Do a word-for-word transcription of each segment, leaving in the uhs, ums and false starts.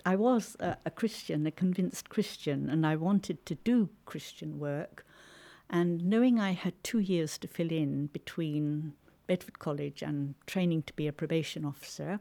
I was a, a Christian, a convinced Christian, and I wanted to do Christian work. And knowing I had two years to fill in between Bedford College and training to be a probation officer,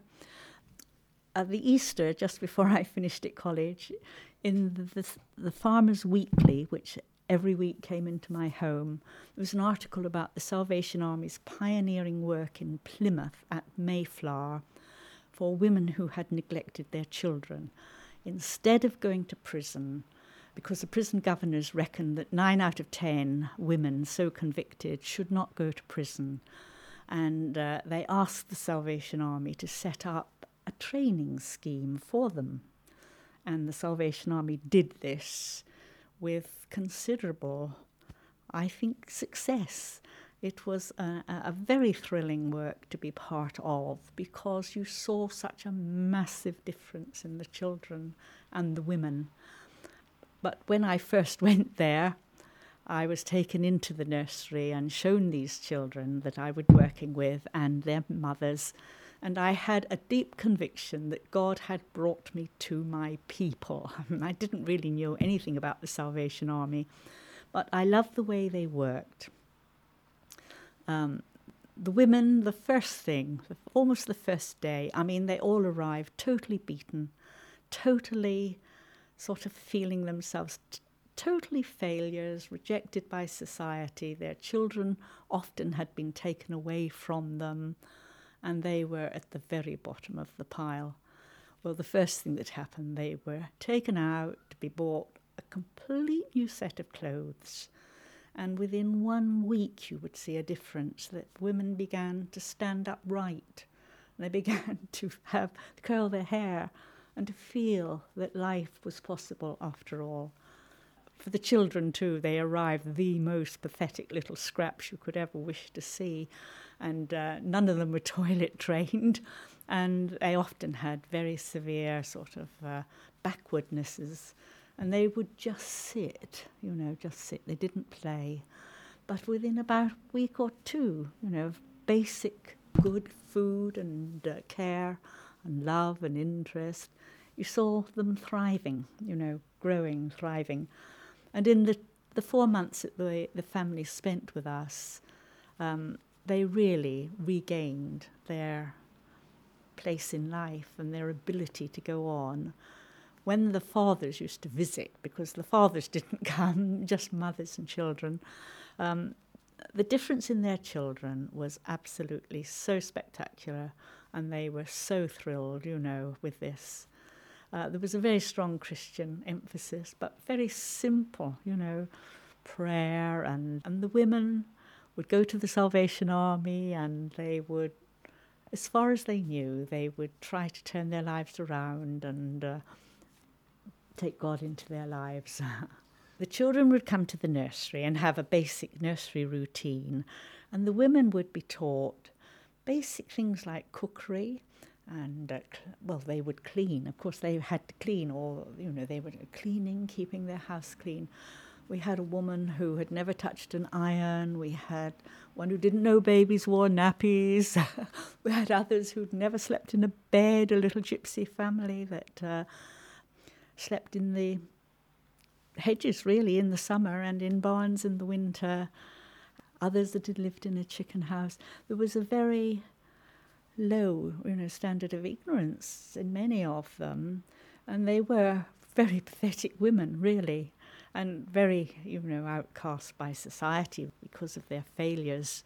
at the Easter, just before I finished at college, in the, the, the Farmers Weekly, which every week came into my home, there was an article about the Salvation Army's pioneering work in Plymouth at Mayflower for women who had neglected their children. Instead of going to prison, because the prison governors reckoned that nine out of ten women so convicted should not go to prison, and uh, they asked the Salvation Army to set up a training scheme for them. And the Salvation Army did this with considerable, I think, success. It was a, a very thrilling work to be part of, because you saw such a massive difference in the children and the women. But when I first went there, I was taken into the nursery and shown these children that I was working with and their mothers, and I had a deep conviction that God had brought me to my people. I didn't really know anything about the Salvation Army, but I loved the way they worked. Um, the women, the first thing, almost the first day, I mean, they all arrived totally beaten, totally sort of feeling themselves t- totally failures, rejected by society. Their children often had been taken away from them, and they were at the very bottom of the pile. Well, the first thing that happened, they were taken out to be bought a complete new set of clothes. And within one week, you would see a difference, that women began to stand upright. They began to have to curl their hair and to feel that life was possible after all. For the children, too, they arrived the most pathetic little scraps you could ever wish to see. And uh, none of them were toilet trained. And they often had very severe sort of uh, backwardnesses. And they would just sit, you know, just sit. They didn't play. But within about a week or two, you know, of basic good food and uh, care and love and interest, you saw them thriving, you know, growing, thriving. And in the, the four months that the, the family spent with us, um, they really regained their place in life and their ability to go on. When the fathers used to visit, because the fathers didn't come, just mothers and children, um, the difference in their children was absolutely so spectacular, and they were so thrilled, you know, with this. Uh, there was a very strong Christian emphasis, but very simple, you know, prayer, and, and the women would go to the Salvation Army, and they would, as far as they knew, they would try to turn their lives around and uh, take God into their lives. The children would come to the nursery and have a basic nursery routine, and the women would be taught basic things like cookery, and, uh, cl- well, they would clean. Of course, they had to clean, or, you know, they were cleaning, keeping their house clean. We had a woman who had never touched an iron. We had one who didn't know babies wore nappies. We had others who'd never slept in a bed, a little gypsy family that uh, slept in the hedges, really, in the summer, and in barns in the winter. Others that had lived in a chicken house. There was a very low, you know, standard of ignorance in many of them, and they were very pathetic women, really, and very, you know, outcast by society because of their failures.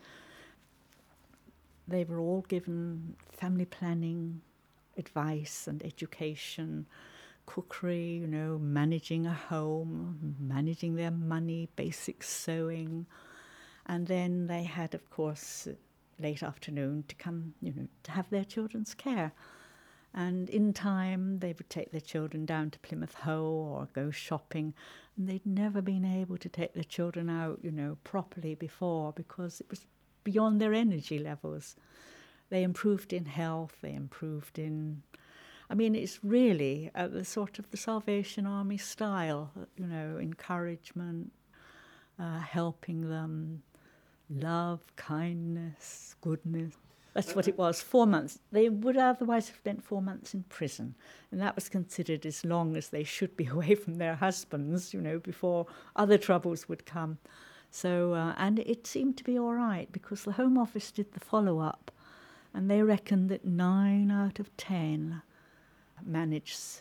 They were all given family planning advice and education, cookery, you know, managing a home, managing their money, basic sewing. And then they had, of course, late afternoon to come, you know, to have their children's care. And in time, they would take their children down to Plymouth Hoe or go shopping. And they'd never been able to take their children out, you know, properly before, because it was beyond their energy levels. They improved in health, they improved in... I mean, it's really uh, the sort of the Salvation Army style, you know, encouragement, uh, helping them, love, kindness, goodness. That's what it was, four months. They would otherwise have spent four months in prison, and that was considered as long as they should be away from their husbands, you know, before other troubles would come. So, uh, and it seemed to be all right, because the Home Office did the follow-up, and they reckoned that nine out of ten managed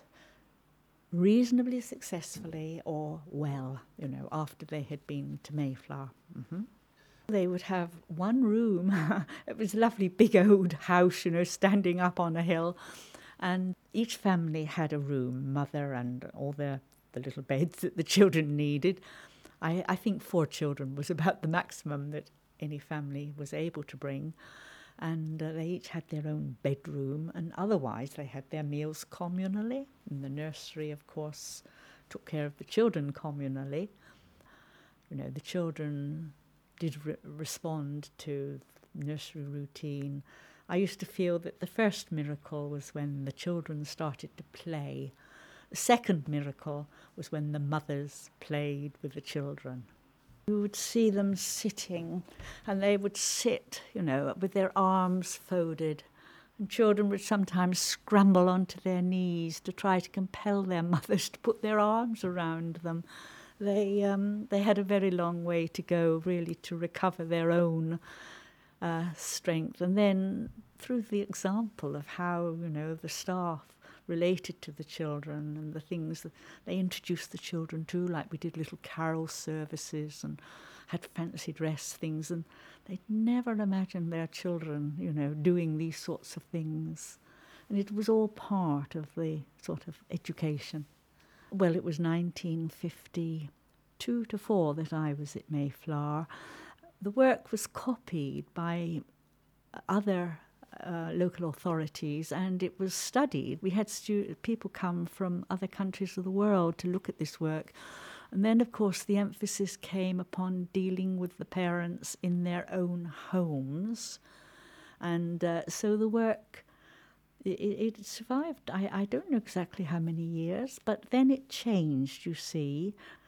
reasonably successfully or well, you know, after they had been to Mayflower. Mm-hmm. They would have one room. It was a lovely big old house, you know, standing up on a hill. And each family had a room, mother and all the, the little beds that the children needed. I, I think four children was about the maximum that any family was able to bring. And uh, they each had their own bedroom, and otherwise they had their meals communally. And the nursery, of course, took care of the children communally. You know, the children did re- respond to nursery routine. I used to feel that the first miracle was when the children started to play. The second miracle was when the mothers played with the children. You would see them sitting, and they would sit, you know, with their arms folded. And children would sometimes scramble onto their knees to try to compel their mothers to put their arms around them. They um, they had a very long way to go, really, to recover their own uh, strength. And then through the example of how, you know, the staff related to the children and the things that they introduced the children to, like we did little carol services and had fancy dress things, and they'd never imagined their children, you know, doing these sorts of things. And it was all part of the sort of education. Well, it was nineteen fifty-two to four that I was at Mayflower. The work was copied by other uh, local authorities, and it was studied. We had stu- people come from other countries of the world to look at this work. And then, of course, the emphasis came upon dealing with the parents in their own homes. And uh, so the work... It, it survived, I, I don't know exactly how many years, but then it changed, you see.